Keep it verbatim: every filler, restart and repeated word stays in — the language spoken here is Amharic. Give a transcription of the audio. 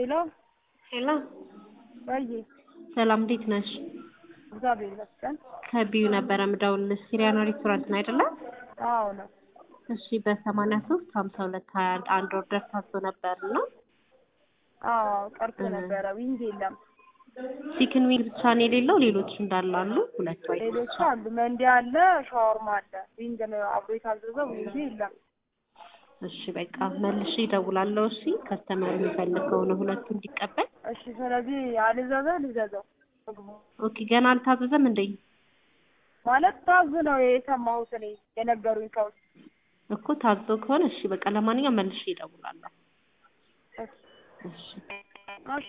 ሄሎ ሄሎ ወይ ሰላም እንዴት ነሽ? እግዚአብሔር ይመስገን። ከቢዩ ነበረ ምደውልልሽ ሲሪያኖ ሬስቶራንት ነው አይደለ? አዎ ነው። እሺ በሰማንያ ሦስት ሃምሳ ሁለት ሃያ አንድ አንድ ኦርደር ታዞ ነበርና አዎ ቀርቶ ነበረ። ዊንግ የለም። ቺክን ዊንግ ብቻ ነው የሌለው፣ ሌሎች እንዳሉ አሉ። ሁለት ወይ ሌሎች አሉ። መንዲ አለ፣ ሻወርማ አለ። ዊንግ ነው አብሮ የታዘዘው። ዊንግ የለም። እሺ በቃ መልሼ እደውላለሁ። እሺ ከስተመር የሚፈልገው ነው ሁለቱ እንዲቀበል። እሺ ስለዚህ አልዘዘ ልዘዘው። ኦኬ ገና አልታዘዘም እንዴ? ማለት ታዝ ነው የሰማሁት እኔ የነገሩኝ ሰዎች እኮ ታዞ ከሆነ እሺ በቃ ለማንኛውም መልሼ እደውላለሁ። እሺ እሺ